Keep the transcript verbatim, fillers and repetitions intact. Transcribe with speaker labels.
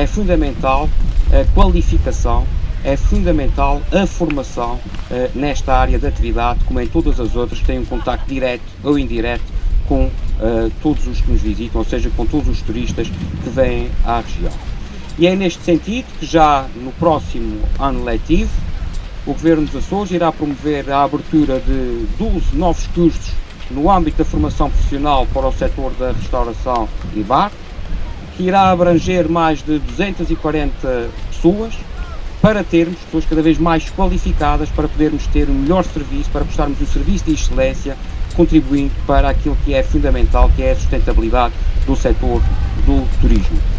Speaker 1: é fundamental a qualificação, é fundamental a formação uh, nesta área de atividade, como em todas as outras, que têm um contacto direto ou indireto com uh, todos os que nos visitam, ou seja, com todos os turistas que vêm à região. E é neste sentido que já no próximo ano letivo, o Governo dos Açores irá promover a abertura de doze novos cursos no âmbito da formação profissional para o setor da restauração e bar, que irá abranger mais de duzentas e quarenta pessoas, para termos pessoas cada vez mais qualificadas, para podermos ter um melhor serviço, para prestarmos um serviço de excelência, contribuindo para aquilo que é fundamental, que é a sustentabilidade do setor do turismo.